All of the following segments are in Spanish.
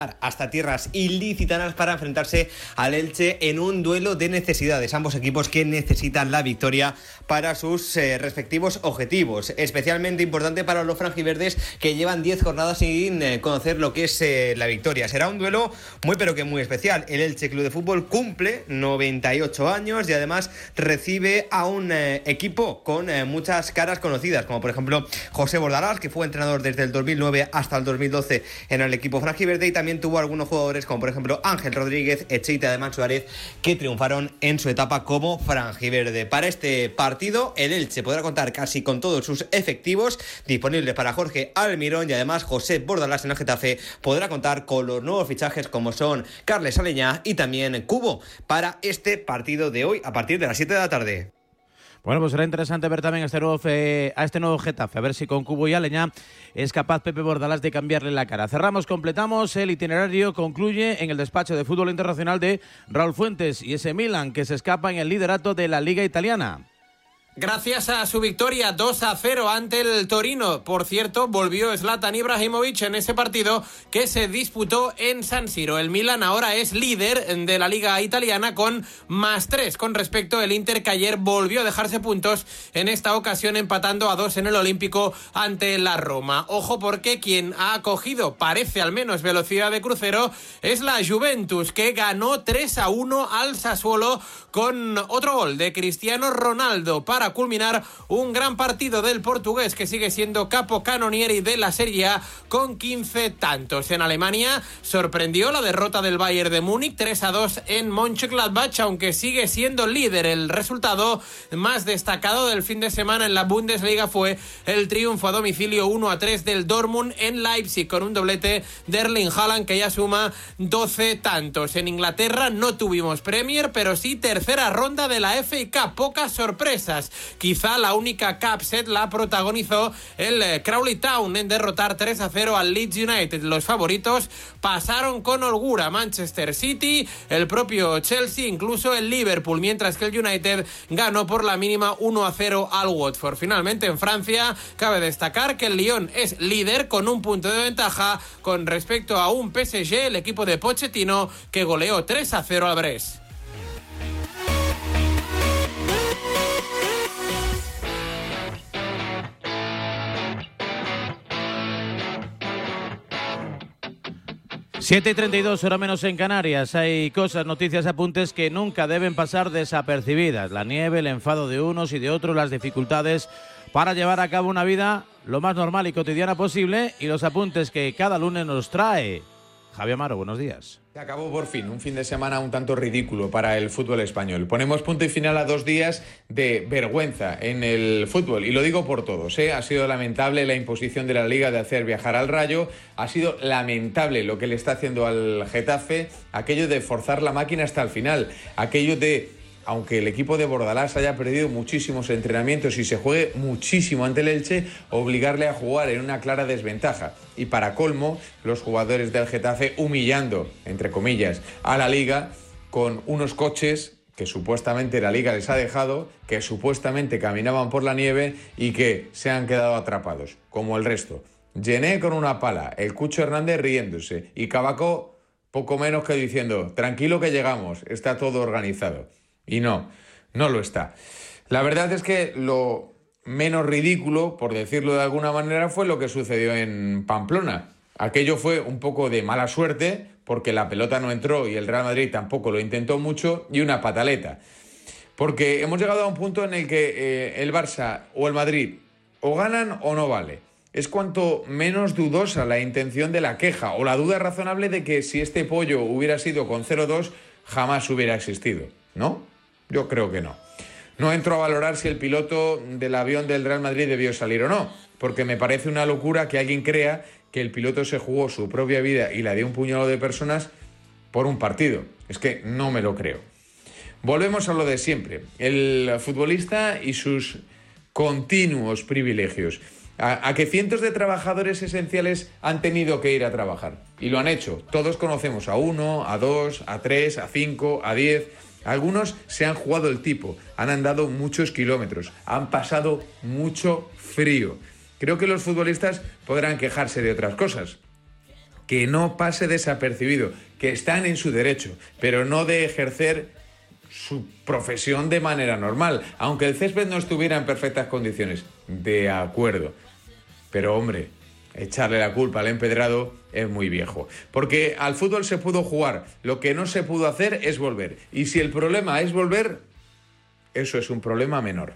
hasta tierras ilicitanas para enfrentarse al Elche en un duelo de necesidades. Ambos equipos que necesitan la victoria para sus respectivos objetivos. Especialmente importante para los franjiverdes, que llevan 10 jornadas sin conocer lo que es la victoria. Será un duelo muy pero que muy especial. El Elche Club de Fútbol cumple 98 años y además recibe a un equipo con muchas caras conocidas, como por ejemplo José Bordalás, que fue entrenador desde el 2009 hasta el 2012 en el equipo franjiverde, y también tuvo algunos jugadores como por ejemplo Ángel Rodríguez, Echeita de Ademán Suárez, que triunfaron en su etapa como franjiverde. Para este partido el Elche podrá contar casi con todos sus efectivos disponibles para Jorge Almirón, y además José Bordalás en el Getafe podrá contar con los nuevos fichajes como son Carles Aleñá y también Cubo para este partido de hoy a partir de las 7 de la tarde. Bueno, pues será interesante ver también a este nuevo Getafe, a ver si con Cubo y Aleñá es capaz Pepe Bordalás de cambiarle la cara. Completamos el itinerario, concluye en el despacho de fútbol internacional de Raúl Fuentes y ese Milan que se escapa en el liderato de la Liga Italiana. Gracias a su victoria 2-0 ante el Torino. Por cierto, volvió Zlatan Ibrahimovic en ese partido que se disputó en San Siro. El Milan ahora es líder de la Liga Italiana con +3 con respecto al Inter, que ayer volvió a dejarse puntos, en esta ocasión empatando a 2 en el Olímpico ante la Roma. Ojo, porque quien ha cogido, parece al menos, velocidad de crucero es la Juventus, que ganó 3-1 al Sassuolo con otro gol de Cristiano Ronaldo para culminar un gran partido del portugués, que sigue siendo capocannonieri de la Serie A con 15 tantos. En Alemania sorprendió la derrota del Bayern de Múnich 3-2 en Mönchengladbach, aunque sigue siendo líder. El resultado más destacado del fin de semana en la Bundesliga fue el triunfo a domicilio 1-3 del Dortmund en Leipzig, con un doblete de Erling Haaland, que ya suma 12 tantos. En Inglaterra no tuvimos Premier, pero sí tercera ronda de la FA Cup. Pocas sorpresas. Quizá la única cup set la protagonizó el Crawley Town en derrotar 3-0 al Leeds United. Los favoritos pasaron con holgura: Manchester City, el propio Chelsea, incluso el Liverpool, mientras que el United ganó por la mínima 1-0 al Watford. Finalmente, en Francia, cabe destacar que el Lyon es líder con un punto de ventaja con respecto a un PSG, el equipo de Pochettino, que goleó 3-0 al Brest. Siete y 32, hora menos en Canarias. Hay cosas, noticias, apuntes que nunca deben pasar desapercibidas. La nieve, el enfado de unos y de otros, las dificultades para llevar a cabo una vida lo más normal y cotidiana posible, y los apuntes que cada lunes nos trae Javi Amaro. Buenos días. Se acabó por fin un fin de semana un tanto ridículo para el fútbol español. Ponemos punto y final a 2 días de vergüenza en el fútbol, y lo digo por todos, ¿eh? Ha sido lamentable la imposición de la Liga de hacer viajar al Rayo, ha sido lamentable lo que le está haciendo al Getafe, aquello de forzar la máquina hasta el final, aquello de, aunque el equipo de Bordalás haya perdido muchísimos entrenamientos y se juegue muchísimo ante el Elche, obligarle a jugar en una clara desventaja. Y para colmo, los jugadores del Getafe humillando, entre comillas, a la Liga con unos coches que supuestamente la Liga les ha dejado, que supuestamente caminaban por la nieve y que se han quedado atrapados, como el resto. Gené con una pala, el Cucho Hernández riéndose y Cavaco poco menos que diciendo: tranquilo que llegamos, está todo organizado. Y no lo está. La verdad es que lo menos ridículo, por decirlo de alguna manera, fue lo que sucedió en Pamplona. Aquello fue un poco de mala suerte, porque la pelota no entró y el Real Madrid tampoco lo intentó mucho, y una pataleta. Porque hemos llegado a un punto en el que el Barça o el Madrid o ganan o no vale. Es cuanto menos dudosa la intención de la queja, o la duda razonable de que si este pollo hubiera sido con 0-2 jamás hubiera existido, ¿no? Yo creo que no. No entro a valorar si el piloto del avión del Real Madrid debió salir o no, porque me parece una locura que alguien crea que el piloto se jugó su propia vida y la de un puñado de personas por un partido. Es que no me lo creo. Volvemos a lo de siempre. El futbolista y sus continuos privilegios. A que cientos de trabajadores esenciales han tenido que ir a trabajar. Y lo han hecho. Todos conocemos a 1, a 2, a 3, a 5, a 10... Algunos se han jugado el tipo, han andado muchos kilómetros, han pasado mucho frío. Creo que los futbolistas podrán quejarse de otras cosas, que no pase desapercibido, que están en su derecho, pero no de ejercer su profesión de manera normal, aunque el césped no estuviera en perfectas condiciones. De acuerdo, pero hombre, echarle la culpa al empedrado es muy viejo, porque al fútbol se pudo jugar, lo que no se pudo hacer es volver, y si el problema es volver, eso es un problema menor.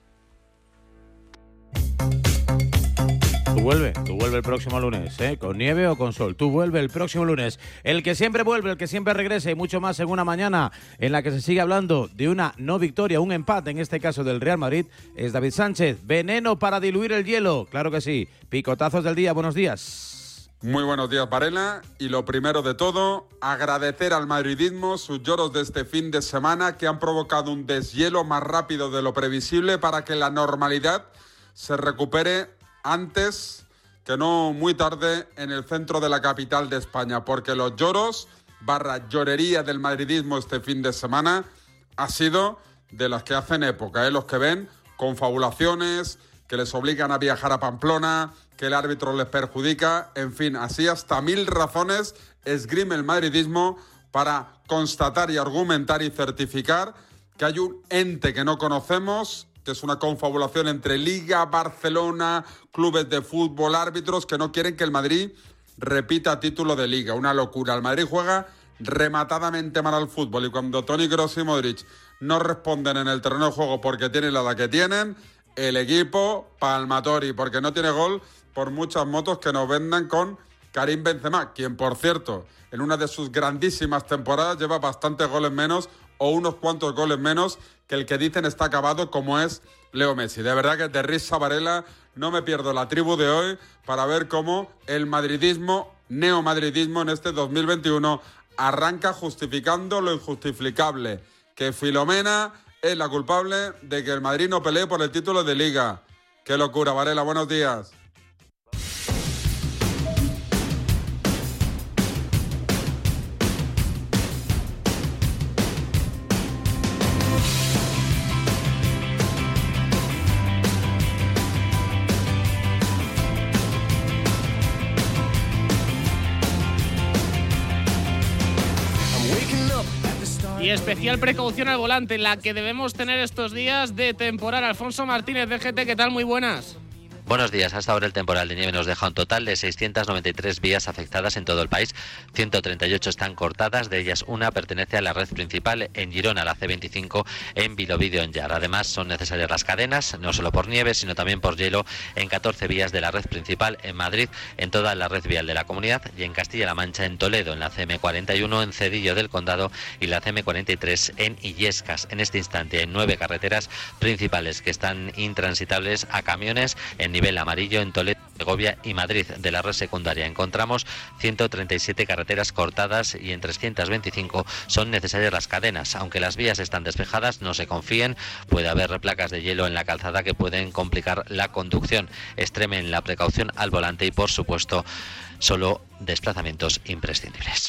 Tú vuelve el próximo lunes, con nieve o con sol. Tú vuelve el próximo lunes. El que siempre vuelve, el que siempre regresa y mucho más en una mañana en la que se sigue hablando de una no victoria, un empate, en este caso del Real Madrid, es David Sánchez. Veneno para diluir el hielo, claro que sí. Picotazos del día, buenos días. Muy buenos días, Varela. Y lo primero de todo, agradecer al madridismo sus lloros de este fin de semana que han provocado un deshielo más rápido de lo previsible para que la normalidad se recupere antes que no muy tarde en el centro de la capital de España, porque los lloros / llorería del madridismo este fin de semana ha sido de las que hacen época, los que ven confabulaciones, que les obligan a viajar a Pamplona, que el árbitro les perjudica, en fin, así hasta 1000 razones esgrime el madridismo para constatar y argumentar y certificar que hay un ente que no conocemos, que es una confabulación entre Liga, Barcelona, clubes de fútbol, árbitros, que no quieren que el Madrid repita título de Liga. Una locura. El Madrid juega rematadamente mal al fútbol y cuando Toni Kroos y Modric no responden en el terreno de juego porque tienen la edad que tienen, el equipo palmatori, porque no tiene gol por muchas motos que nos vendan con Karim Benzema, quien, por cierto, en una de sus grandísimas temporadas lleva bastantes goles menos o unos cuantos goles menos que el que dicen está acabado, como es Leo Messi. De verdad que de risa, Varela, no me pierdo la tribu de hoy para ver cómo el madridismo, neomadridismo en este 2021 arranca justificando lo injustificable, que Filomena es la culpable de que el Madrid no pelee por el título de Liga. Qué locura, Varela, buenos días. Y especial precaución al volante, la que debemos tener estos días de temporal. Alfonso Martínez, DGT, ¿qué tal? Muy buenas. Buenos días. Hasta ahora el temporal de nieve nos deja un total de 693 vías afectadas en todo el país. 138 están cortadas, de ellas una pertenece a la red principal en Girona, la C25 en Vilobío en Llar. Además son necesarias las cadenas, no solo por nieve, sino también por hielo, en 14 vías de la red principal en Madrid, en toda la red vial de la comunidad, y en Castilla-La Mancha, en Toledo, en la CM41, en Cedillo del Condado y la CM43 en Illescas. En este instante hay 9 carreteras principales que están intransitables a camiones en nivel amarillo en Toledo, Segovia y Madrid. De la red secundaria encontramos 137 carreteras cortadas y en 325 son necesarias las cadenas. Aunque las vías están despejadas, no se confíen, puede haber placas de hielo en la calzada que pueden complicar la conducción. Extremen la precaución al volante y, por supuesto, solo desplazamientos imprescindibles.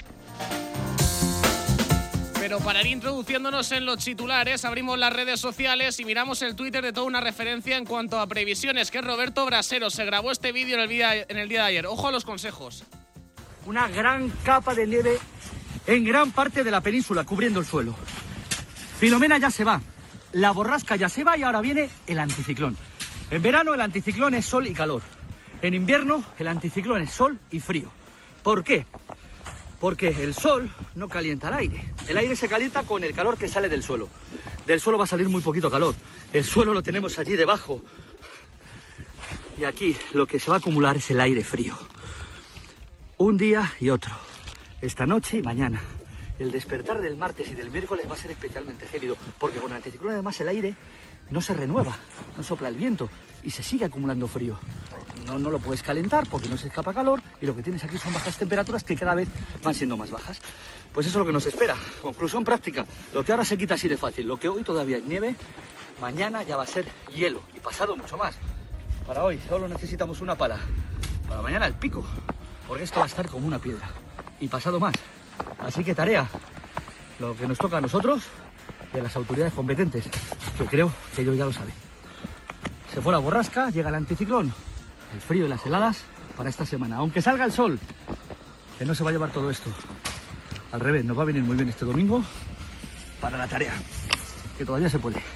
Pero para ir introduciéndonos en los titulares, abrimos las redes sociales y miramos el Twitter de toda una referencia en cuanto a previsiones, que es Roberto Brasero. Se grabó este vídeo en el día de ayer. Ojo a los consejos. Una gran capa de nieve en gran parte de la península, cubriendo el suelo. Filomena ya se va, la borrasca ya se va y ahora viene el anticiclón. En verano el anticiclón es sol y calor. En invierno el anticiclón es sol y frío. ¿Por qué? Porque el sol no calienta el aire. El aire se calienta con el calor que sale del suelo. Del suelo va a salir muy poquito calor. El suelo lo tenemos allí debajo. Y aquí lo que se va a acumular es el aire frío. Un día y otro. Esta noche y mañana. El despertar del martes y del miércoles va a ser especialmente gélido. Porque con el anticiclón además el aire no se renueva. No sopla el viento. Y se sigue acumulando frío. No lo puedes calentar porque no se escapa calor y lo que tienes aquí son bajas temperaturas que cada vez van siendo más bajas. Pues eso es lo que nos espera. Conclusión práctica. Lo que ahora se quita así de fácil, lo que hoy todavía es nieve, mañana ya va a ser hielo y pasado mucho más. Para hoy solo necesitamos una pala. Para mañana el pico, porque esto va a estar como una piedra. Y pasado más. Así que tarea, lo que nos toca a nosotros y a las autoridades competentes, que creo que ellos ya lo saben. Se fue la borrasca, llega el anticiclón. El frío y las heladas para esta semana. Aunque salga el sol, que no se va a llevar todo esto. Al revés, nos va a venir muy bien este domingo para la tarea, que todavía se puede.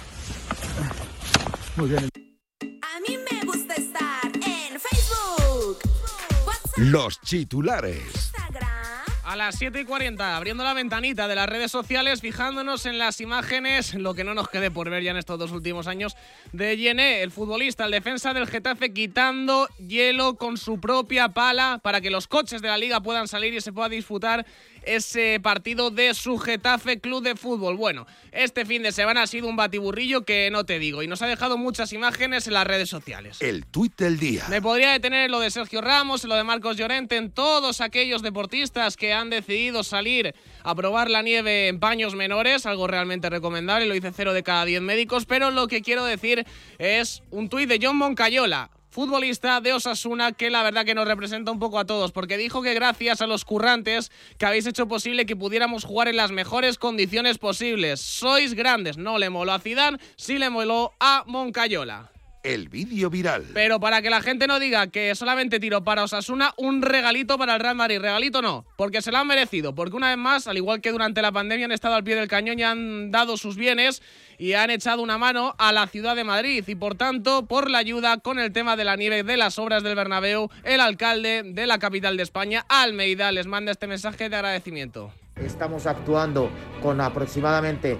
Muy bien. A mí me gusta estar en Facebook, WhatsApp, Los titulares. Instagram. A las 7:40, abriendo la ventanita de las redes sociales, fijándonos en las imágenes, lo que no nos quede por ver ya en estos 2 últimos años, de Yené, el futbolista, el defensa del Getafe, quitando hielo con su propia pala para que los coches de la Liga puedan salir y se pueda disfrutar ese partido de su Getafe Club de Fútbol. Bueno, este fin de semana ha sido un batiburrillo que no te digo, y nos ha dejado muchas imágenes en las redes sociales. El tuit del día. Me podría detener en lo de Sergio Ramos, en lo de Marcos Llorente, en todos aquellos deportistas que han decidido salir a probar la nieve en paños menores, algo realmente recomendable, lo dice 0 de cada 10 médicos, pero lo que quiero decir es un tuit de John Moncayola, futbolista de Osasuna, que la verdad que nos representa un poco a todos, porque dijo que gracias a los currantes que habéis hecho posible que pudiéramos jugar en las mejores condiciones posibles. Sois grandes. No le moló a Zidane, sí le moló a Moncayola. El vídeo viral. Pero para que la gente no diga que solamente tiro para Osasuna, un regalito para el Real Madrid. Regalito no, porque se lo han merecido, porque una vez más, al igual que durante la pandemia, han estado al pie del cañón y han dado sus bienes y han echado una mano a la ciudad de Madrid. Y por tanto, por la ayuda con el tema de la nieve de las obras del Bernabéu, el alcalde de la capital de España, Almeida, les manda este mensaje de agradecimiento. Estamos actuando con aproximadamente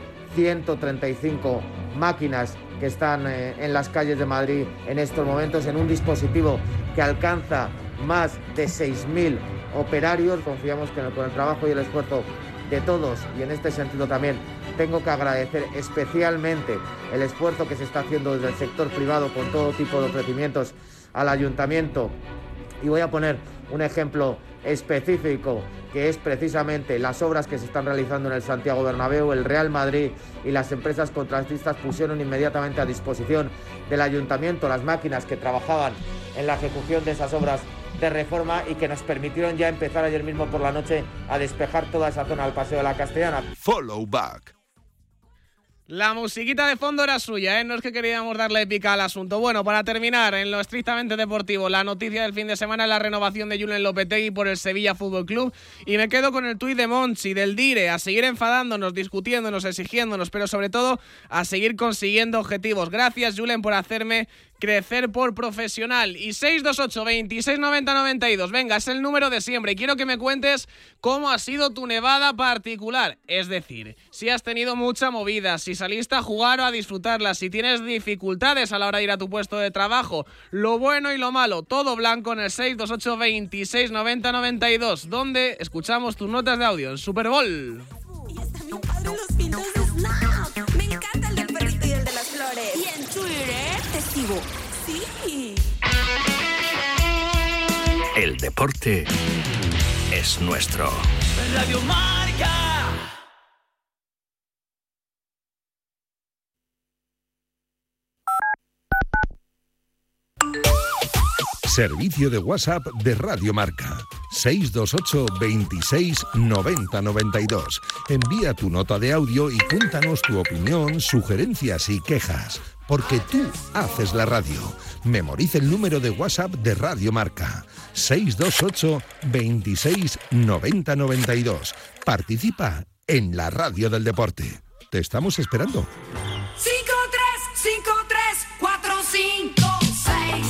135 máquinas que están en las calles de Madrid en estos momentos, en un dispositivo que alcanza más de 6.000 operarios. Confiamos que con el trabajo y el esfuerzo de todos, y en este sentido también tengo que agradecer especialmente el esfuerzo que se está haciendo desde el sector privado con todo tipo de ofrecimientos al ayuntamiento. Y voy a poner un ejemplo específico, que es precisamente las obras que se están realizando en el Santiago Bernabéu. El Real Madrid y las empresas contratistas pusieron inmediatamente a disposición del ayuntamiento las máquinas que trabajaban en la ejecución de esas obras de reforma y que nos permitieron ya empezar ayer mismo por la noche a despejar toda esa zona del Paseo de la Castellana. Follow back. La musiquita de fondo era suya, ¿eh? No es que queríamos darle pica al asunto. Bueno, para terminar, en lo estrictamente deportivo, la noticia del fin de semana es la renovación de Julen Lopetegui por el Sevilla Fútbol Club. Y me quedo con el tuit de Monchi, del Dire, a seguir enfadándonos, discutiéndonos, exigiéndonos, pero sobre todo a seguir consiguiendo objetivos. Gracias, Julen, por hacerme crecer por profesional. Y 628 26 90 92, venga, es el número de siempre. Y quiero que me cuentes cómo ha sido tu nevada particular. Es decir, si has tenido mucha movida, si saliste a jugar o a disfrutarla, si tienes dificultades a la hora de ir a tu puesto de trabajo, lo bueno y lo malo, todo blanco en el 628 26 90 92, donde escuchamos tus notas de audio en Super Bowl. Y está mi padre los pintos de Snap. Me encanta el del perrito y el de las flores. Y en Twitter te sigo. Sí. El deporte es nuestro. Radio Marca. Servicio de WhatsApp de Radio Marca. 628 26 90 92. Envía tu nota de audio y cuéntanos tu opinión, sugerencias y quejas. Porque tú haces la radio. Memoriza el número de WhatsApp de Radio Marca. 628 26 90 92. Participa en la radio del deporte. Te estamos esperando. 5-3-5-3-4-5-6.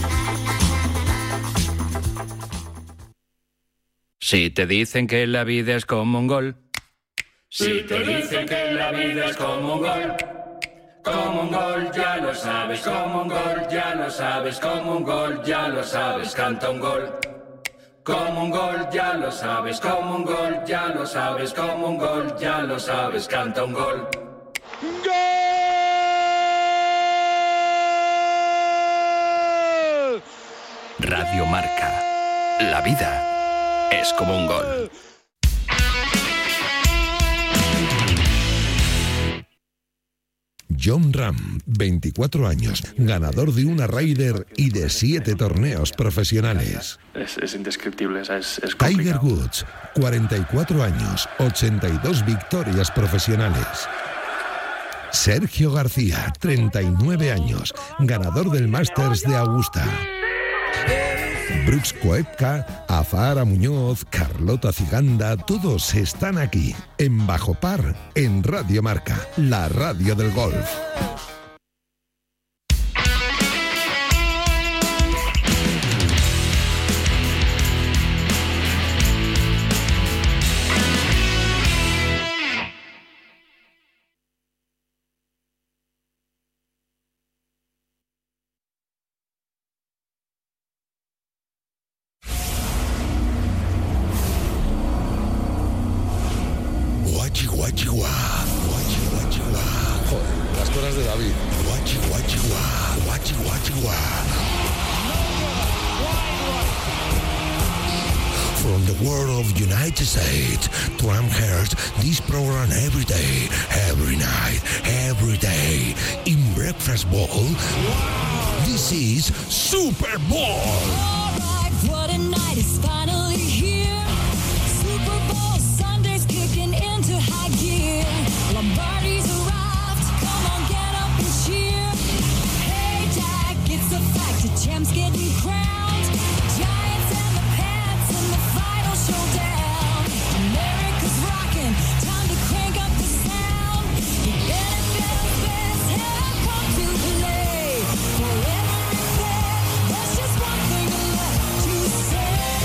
Si te dicen que la vida es como un gol. Si te dicen que la vida es como un gol. Como un gol, ya lo sabes, como un gol, ya lo sabes, como un gol, ya lo sabes, canta un gol. Como un gol, ya lo sabes, como un gol, ya lo sabes, como un gol, ya lo sabes, canta un gol. ¡Gol! Radio Marca. La vida es como un gol. John Ram, 24 años, ganador de una Ryder y de 7 torneos profesionales. Es indescriptible, es Tiger Woods, 44 años, 82 victorias profesionales. Sergio García, 39 años, ganador del Masters de Augusta. Brooks Koepka, Azahara Muñoz, Carlota Ciganda, todos están aquí, en Bajo Par, en Radio Marca, la radio del golf. From the world of United States to Amherst, this program every day, every night, every day. In Breakfast Bowl, this is Super Bowl. All right, what a night is finally here. Super Bowl Sunday's kicking into high gear. Lombardi's arrived, come on, get up and cheer. Hey, Jack, it's a fact, the champ's getting crowned. Giants and the Pats in the final showdown. America's rocking, time to crank up the sound. The NFL's best have come to play. Forever and fair, there's just one thing left to say.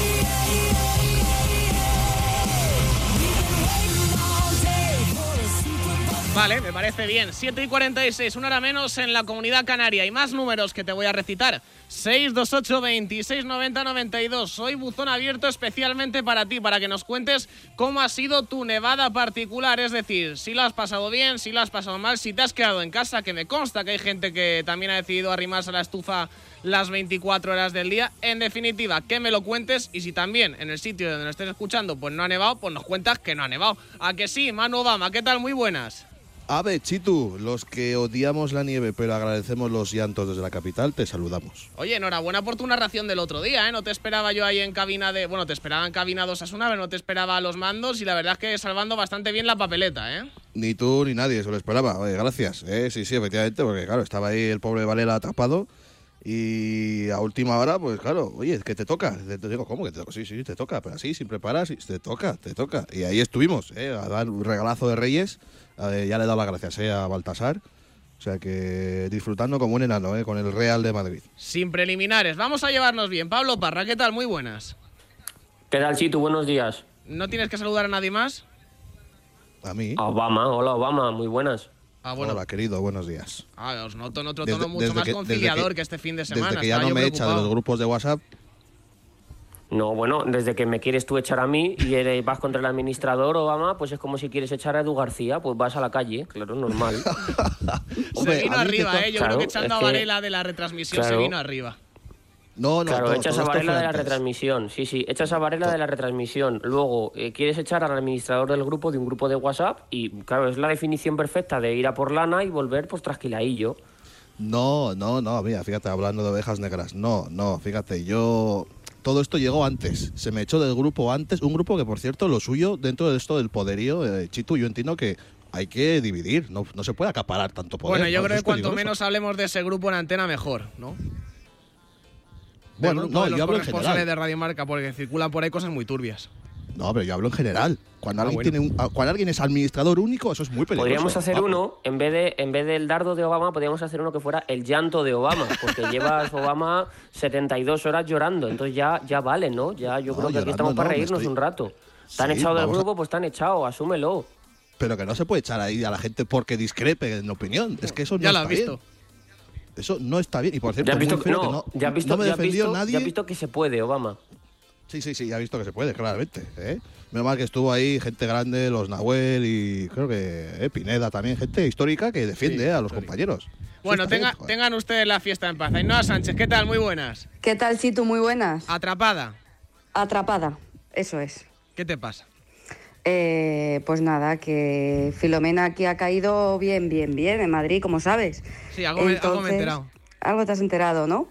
We've been waiting all day for a Super Bowl. Vale, me parece bien. 7:46, una hora menos en la Comunidad Canaria. Y más números que te voy a recitar. 628 26 90 92. Hoy buzón abierto especialmente para ti, para que nos cuentes cómo ha sido tu nevada particular. Es decir, si lo has pasado bien, si lo has pasado mal, si te has quedado en casa, que me consta que hay gente que también ha decidido arrimarse a la estufa las 24 horas del día. En definitiva, que me lo cuentes, y si también en el sitio donde nos estés escuchando pues no ha nevado, pues nos cuentas que no ha nevado. ¿A que sí? Manu Obama, ¿qué tal? Muy buenas. A ver, Chitu, los que odiamos la nieve pero agradecemos los llantos desde la capital, te saludamos. Oye, enhorabuena por tu narración del otro día, ¿eh? No te esperaba yo ahí en cabina de... Bueno, te esperaba en cabina 2 Osasuna, pero no te esperaba a los mandos, y la verdad es que salvando bastante bien la papeleta, ¿eh? Ni tú ni nadie se lo esperaba. Oye, gracias. Sí, efectivamente, porque claro, estaba ahí el pobre Varela atrapado y a última hora, pues claro, oye, que te toca. Te digo, ¿cómo que te toca? Sí, te toca, pero así, sin preparar, sí, te toca. Y ahí estuvimos, a dar un regalazo de Reyes. Ya le he dado las gracias a Baltasar. O sea que disfrutando como un enano, con el Real de Madrid. Sin preliminares, vamos a llevarnos bien. Pablo Parra, ¿qué tal? Muy buenas. ¿Qué tal, Chitu? Buenos días. ¿No tienes que saludar a nadie más? A mí. Obama, hola Obama, muy buenas. Bueno. Hola, querido, buenos días. Os noto en otro tono mucho más conciliador que este fin de semana. Desde que ya no me echa de los grupos de WhatsApp. No, bueno, desde que me quieres tú echar a mí y vas contra el administrador, Obama, pues es como si quieres echar a Edu García, pues vas a la calle, claro, normal. Hombre, se vino arriba, yo claro, creo que echando a Varela de la retransmisión se vino arriba. No, claro, echas a Varela de la retransmisión, sí, echas a Varela de la retransmisión. Luego quieres echar al administrador del grupo, de un grupo de WhatsApp, y claro, es la definición perfecta de ir a por lana y volver pues trasquiladillo. No, mira, fíjate, hablando de ovejas negras, no, fíjate, todo esto llegó antes, se me echó del grupo antes, un grupo que, por cierto, lo suyo, dentro de esto del poderío, Chitu, yo entiendo que hay que dividir, no se puede acaparar tanto poder. Bueno, yo creo que cuanto menos hablemos de ese grupo en antena, mejor, ¿no? Bueno, no, yo hablo en general. De Radio Marca, porque circulan por ahí cosas muy turbias. No, pero yo hablo en general. Cuando alguien es administrador único, eso es muy peligroso. Podríamos hacer uno, en vez del dardo de Obama, podríamos hacer uno que fuera el llanto de Obama, porque llevas Obama 72 horas llorando, entonces ya vale, ¿no? Ya yo creo que aquí estamos para reírnos un rato. ¿Te han echado del grupo? Pues te han echado, asúmelo. Pero que no se puede echar ahí a la gente porque discrepe en opinión. Es que eso no está bien. Eso no está bien. Y por cierto, no me defendió nadie. Ya has visto que se puede, Obama. Sí, ya he visto que se puede, claramente. Menos mal que estuvo ahí gente grande, los Nahuel y creo que Pineda también, gente histórica que defiende a los compañeros. Bueno, tengan ustedes la fiesta en paz. Ainhoa Sánchez, ¿qué tal? Muy buenas. ¿Qué tal, Chitu? Muy buenas. Atrapada, eso es. ¿Qué te pasa? Pues nada, que Filomena aquí ha caído bien en Madrid, como sabes. Sí, algo me he enterado. Algo te has enterado, ¿no?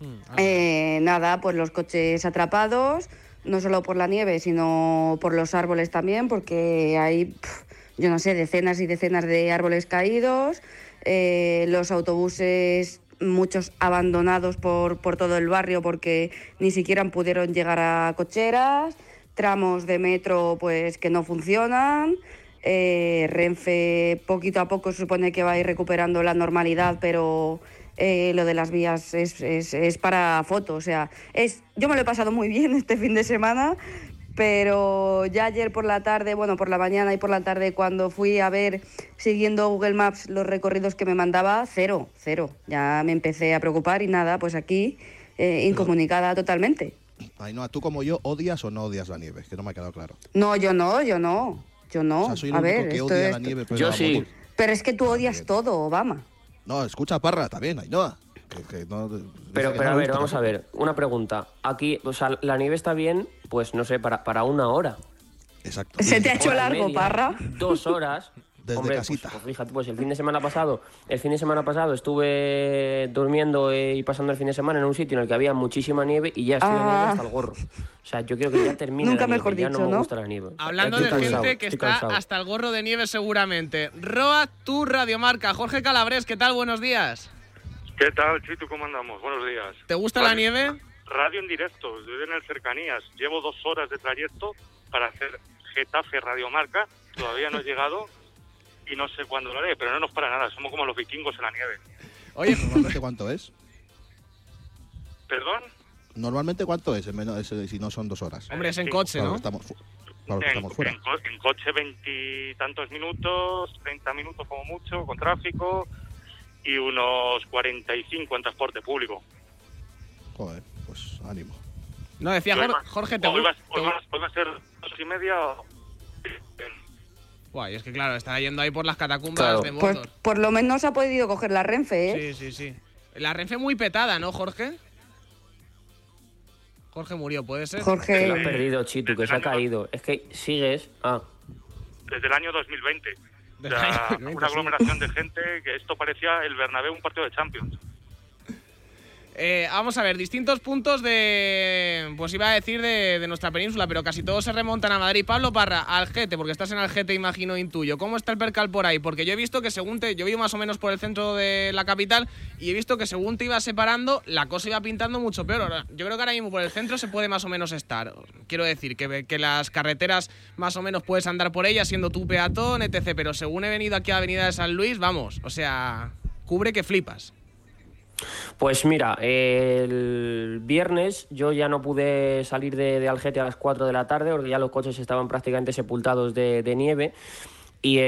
Nada, pues los coches atrapados, no solo por la nieve, sino por los árboles también, porque hay, yo no sé, decenas y decenas de árboles caídos. Los autobuses muchos abandonados por todo el barrio porque ni siquiera pudieron llegar a cocheras, tramos de metro pues que no funcionan. Renfe poquito a poco se supone que va a ir recuperando la normalidad, pero lo de las vías es para foto. O sea, yo me lo he pasado muy bien este fin de semana, pero ya ayer por la tarde, bueno, por la mañana y por la tarde, cuando fui a ver, siguiendo Google Maps, los recorridos que me mandaba, cero. Ya me empecé a preocupar y nada, pues aquí incomunicada totalmente. Ainhoa, ¿tú como yo odias o no odias la nieve? Que no me ha quedado claro. No, yo no. O sea, soy el A único ver, que esto odia es- la nieve. Pero Yo a sí. morir. Pero es que tú odias todo, Obama. No, escucha Parra también, Ainhoa. Que no, Pero dice que a no ver, gusta vamos a tampoco. ver. Una pregunta. Aquí, o sea, la nieve está bien, pues no sé, para 1 hora. Exacto. ¿Se te ha hecho Hora y largo, media, Parra? 2 horas. Desde Hombre, casita. Pues fíjate, pues el fin de semana pasado estuve durmiendo y pasando el fin de semana en un sitio en el que había muchísima nieve y ya estoy en nieve hasta el gorro. O sea, yo creo que ya termina Nunca la nieve, mejor ya dicho, no me ¿no? gusta la nieve. Hablando Ya de estoy cansado, gente que estoy está cansado. hasta el gorro de nieve seguramente. Roa, tu radiomarca. Jorge Calabres, ¿qué tal? Buenos días. ¿Qué tal, Chitu? ¿Cómo andamos? Buenos días. ¿Te gusta la nieve? Radio en directo, estoy en el Cercanías. Llevo 2 horas de trayecto para hacer Getafe Radiomarca. Todavía no he llegado y no sé cuándo lo haré, pero no nos para nada. Somos como los vikingos en la nieve. Oye, ¿Normalmente cuánto es? ¿Perdón? ¿Normalmente cuánto es? Si no son 2 horas. Hombre, es en coche, Claro, ¿no? estamos fuera. En coche 20 y tantos minutos, 30 minutos como mucho, con tráfico, y unos 45 en transporte público. Joder, pues ánimo. No, decía Hoy Jorge, hoy va a ser 2:30. Guay, es que claro, está yendo ahí por las catacumbas Claro. de Pues Mordor. por lo menos ha podido coger la Renfe, ¿eh? Sí. La Renfe muy petada, ¿no, Jorge? Jorge murió, ¿puede ser? Que lo has perdido, Chitu, que se ha caído. Es que sigues... Desde el año 2020. Desde O el sea, año 2020, una aglomeración de gente que esto parecía el Bernabéu, un partido de Champions. Vamos a ver, distintos puntos de... Pues iba a decir de nuestra península, pero casi todos se remontan a Madrid. Pablo Parra, Algete, porque estás en Algete, imagino, intuyo. ¿Cómo está el percal por ahí? Porque yo he visto que yo vivo más o menos por el centro de la capital y he visto que según te ibas separando, la cosa iba pintando mucho peor. Ahora, yo creo que ahora mismo por el centro se puede más o menos estar. Quiero decir, que las carreteras más o menos puedes andar por ellas siendo tú peatón, etc. Pero según he venido aquí a Avenida de San Luis, vamos, o sea, cubre que flipas. Pues mira, el viernes yo ya no pude salir de Algete a las 4 de la tarde porque ya los coches estaban prácticamente sepultados de nieve. Y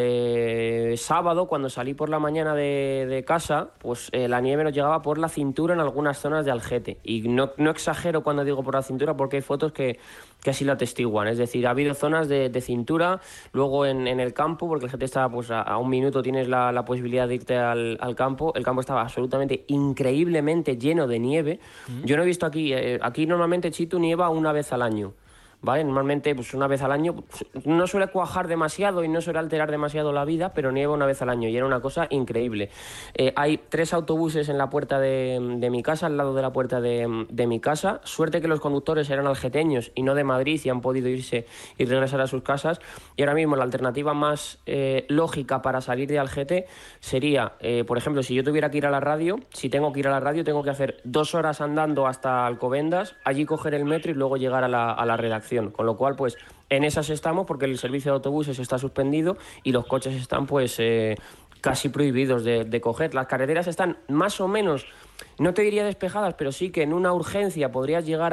el sábado, cuando salí por la mañana de casa, pues la nieve nos llegaba por la cintura en algunas zonas de Algete. Y no exagero cuando digo por la cintura porque hay fotos que así lo atestiguan. Es decir, ha habido zonas de cintura, luego en el campo, porque Algete está pues, a 1 minuto, tienes la posibilidad de irte al campo. El campo estaba absolutamente, increíblemente lleno de nieve. Yo no he visto aquí normalmente, Chitu, nieva una vez al año. ¿Vale? Normalmente, pues una vez al año, no suele cuajar demasiado y no suele alterar demasiado la vida, pero nieva una vez al año y era una cosa increíble. Hay 3 autobuses en la puerta de mi casa, al lado de la puerta de mi casa. Suerte que los conductores eran algeteños y no de Madrid y han podido irse y regresar a sus casas. Y ahora mismo la alternativa más lógica para salir de Algete sería, por ejemplo, si yo tuviera que ir a la radio, si tengo que ir a la radio, tengo que hacer 2 horas andando hasta Alcobendas, allí coger el metro y luego llegar a la redacción. Con lo cual, pues, en esas estamos porque el servicio de autobuses está suspendido y los coches están, pues, casi prohibidos de coger. Las carreteras están más o menos, no te diría despejadas, pero sí que en una urgencia podrías llegar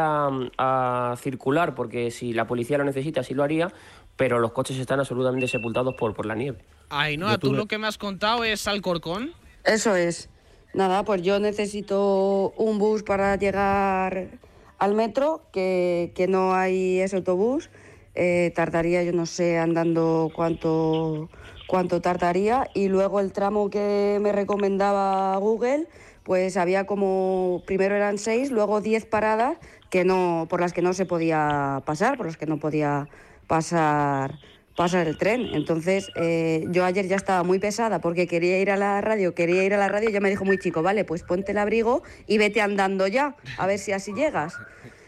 a circular porque si la policía lo necesita, sí lo haría, pero los coches están absolutamente sepultados por la nieve. Ainhoa, tú lo que me has contado es Alcorcón. Eso es. Nada, pues yo necesito un bus para llegar al metro, que no hay ese autobús. Tardaría, yo no sé, andando cuánto tardaría. Y luego el tramo que me recomendaba Google, pues había como, primero eran 6, luego 10 paradas por las que no se podía pasar, por las que no podía pasar el tren. Entonces yo ayer ya estaba muy pesada porque quería ir a la radio, y ya me dijo muy chico, vale, pues ponte el abrigo y vete andando ya, a ver si así llegas.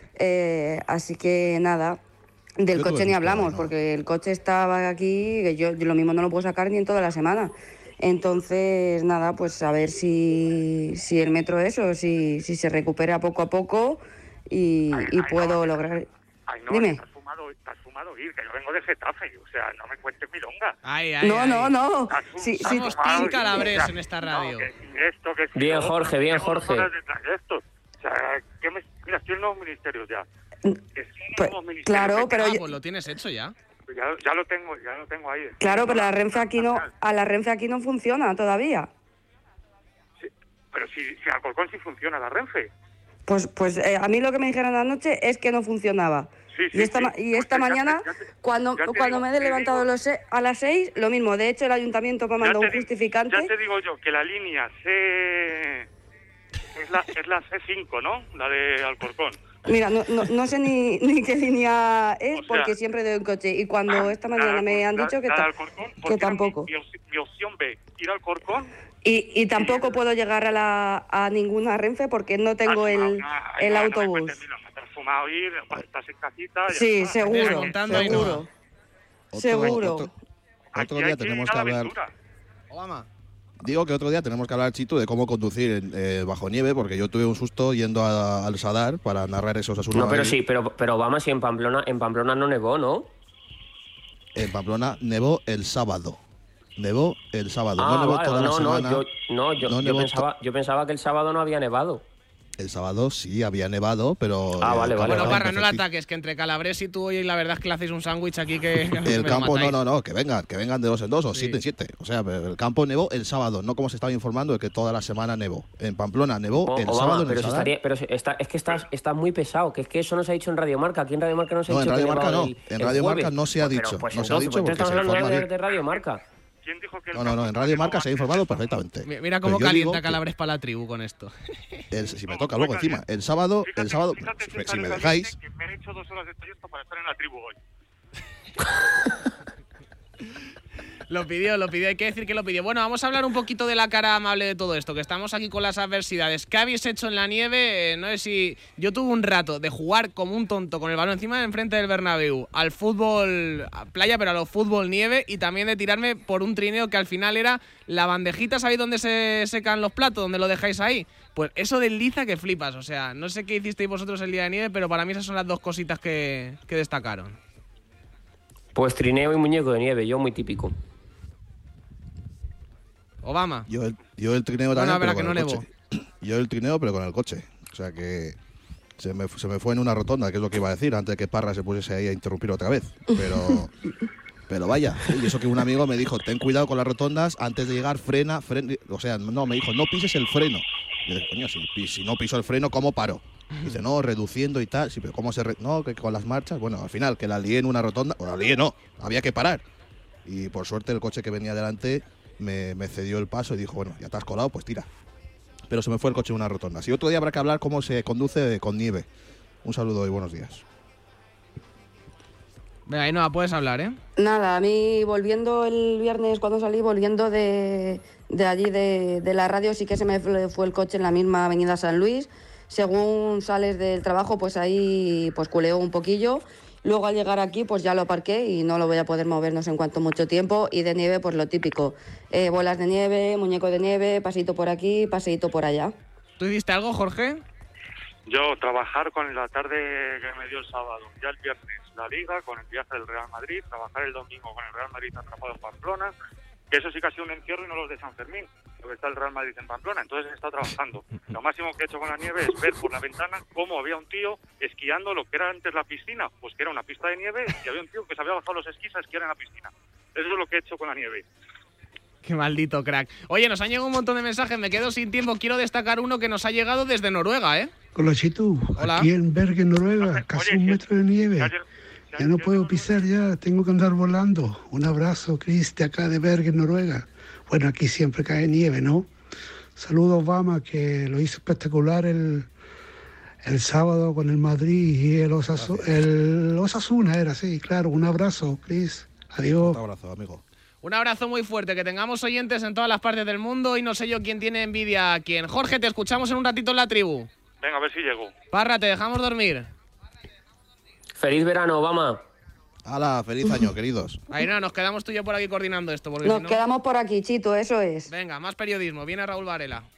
Así que nada, del coche ni hablamos, porque el coche estaba aquí, que yo lo mismo no lo puedo sacar ni en toda la semana. Entonces, nada, pues a ver si el metro eso, si se recupera poco a poco y puedo lograr... Dime. Te has fumado ir, que yo vengo de Getafe, o sea, no me cuentes milonga. No. Sí, Somos Team Calabres en esta radio. Bien, Jorge, bien, Jorge. O sea, mira, estoy en los ministerios ya. Claro, pero... Pues lo tienes hecho ya. Ya lo tengo ahí. Claro, pero la Renfe aquí no funciona todavía. Sí, pero si Alcorcón sí funciona la Renfe. Pues a mí lo que me dijeron anoche es que no funcionaba. Y esta mañana, cuando me he levantado a las 6, lo mismo. De hecho, el ayuntamiento me mandó un justificante. Ya te digo yo que la línea C... Es la C5, ¿no? La de Alcorcón. Mira, no sé ni qué línea es, porque siempre doy un coche. Y cuando esta mañana me han dicho que tampoco. Mi opción B, ir al Alcorcón. Y tampoco puedo llegar a ninguna Renfe porque no tengo el autobús. Te has fumado ir, estás en casita. Sí, seguro. Otro día tenemos que hablar... Obama. Digo que otro día tenemos que hablar, Chito, de cómo conducir bajo nieve, porque yo tuve un susto yendo al Sadar para narrar esos Osasuna. No, pero Obama, si en Pamplona no nevó, ¿no? En Pamplona nevó el sábado. No nevó vale, toda la semana. Yo pensaba que el sábado no había nevado. El sábado sí había nevado, pero... vale. Bueno, Parra, no le ataques, que entre Calabres y tú hoy la verdad es que le hacéis un sándwich aquí que... El campo, no, que vengan de 2 en 2 o 7 en 7. O sea, el campo nevó el sábado, no como se estaba informando de que toda la semana nevó. En Pamplona nevó el sábado en el Sadar. Es que estás muy pesado, que es que eso no se ha dicho en Radio Marca. Aquí en Radio Marca no se ha dicho. En Radio Marca no, en Radio Marca no se ha dicho. Pues no se ha dicho porque estás se hablando informa bien. de Radio Marca. ¿Quién dijo que No, en Radio Marca se ha informado perfectamente. Mira cómo calienta Calabres para la tribu con esto. Si me toca luego encima. El sábado, si me dejáis... Me he hecho 2 horas de trayecto para estar en la tribu hoy. Lo pidió, hay que decir que lo pidió. Bueno, vamos a hablar un poquito de la cara amable de todo esto, que estamos aquí con las adversidades. ¿Qué habéis hecho en la nieve? No sé si... Yo tuve un rato de jugar como un tonto con el balón encima de enfrente del Bernabéu, al fútbol a playa, pero a lo fútbol nieve, y también de tirarme por un trineo que al final era la bandejita. ¿Sabéis dónde se secan los platos? ¿Dónde lo dejáis ahí? Pues eso desliza que flipas. O sea, no sé qué hicisteis vosotros el día de nieve, pero para mí esas son las 2 cositas que destacaron. Pues trineo y muñeco de nieve, yo muy típico. Obama. Yo el trineo también, pero con que no el coche. Yo el trineo, pero con el coche. O sea que se me fue en una rotonda, que es lo que iba a decir, antes de que Parra se pusiese ahí a interrumpir otra vez. Pero vaya, y eso que un amigo me dijo, ten cuidado con las rotondas, antes de llegar frena. O sea, no, me dijo, no pises el freno. Y yo dije, coño, si no piso el freno, ¿cómo paro? Dice, no, reduciendo y tal. Sí, pero ¿cómo no, que con las marchas. Bueno, al final, que la lié en una rotonda. Bueno, la lié no, había que parar. Y por suerte el coche que venía delante me cedió el paso y dijo, bueno, ya te has colado, pues tira. Pero se me fue el coche en una rotonda. Y otro día habrá que hablar cómo se conduce con nieve. Un saludo y buenos días. Venga, Ainhoa, puedes hablar, ¿eh? Nada, a mí volviendo el viernes cuando salí, volviendo de allí de la radio, sí que se me fue el coche en la misma avenida San Luis. Según sales del trabajo, pues ahí pues culeó un poquillo. Luego al llegar aquí pues ya lo aparqué y no lo voy a poder mover no sé en cuánto mucho tiempo. Y de nieve pues lo típico, bolas de nieve, muñeco de nieve, pasito por aquí, paseíto por allá. ¿Tú hiciste algo, Jorge? Yo trabajar con la tarde que me dio el sábado, ya el viernes la Liga con el viaje del Real Madrid, trabajar el domingo con el Real Madrid atrapado en Pamplona, que eso sí que ha sido un encierro y no los de San Fermín, porque está el Real Madrid en Pamplona, entonces he estado trabajando. Lo máximo que he hecho con la nieve es ver por la ventana cómo había un tío esquiando lo que era antes la piscina, pues que era una pista de nieve, y había un tío que se había bajado los esquís a esquiar en la piscina. Eso es lo que he hecho con la nieve. Qué maldito crack. Oye, nos han llegado un montón de mensajes, me quedo sin tiempo. Quiero destacar uno que nos ha llegado desde Noruega, ¿eh? Hola, Chitu. Hola. Aquí en Bergen, Noruega, casi 1 metro de nieve. Ya no puedo pisar ya, tengo que andar volando. Un abrazo, Chris, de acá de Bergen, Noruega. Bueno, aquí siempre cae nieve, ¿no? Saludos, Obama, que lo hizo espectacular el sábado con el Madrid y el Osasuna era, sí, claro. Un abrazo, Chris. Adiós. Un abrazo, amigo. Un abrazo muy fuerte, que tengamos oyentes en todas las partes del mundo y no sé yo quién tiene envidia a quién. Jorge, te escuchamos en un ratito en la tribu. Venga, a ver si llego. Parra, te dejamos dormir. Feliz verano, Obama. ¡Hala! ¡Feliz año, queridos! Ainhoa, nos quedamos tú y yo por aquí coordinando esto. Porque Nos si no... quedamos por aquí, Chito, eso es. Venga, más periodismo. Viene Raúl Varela.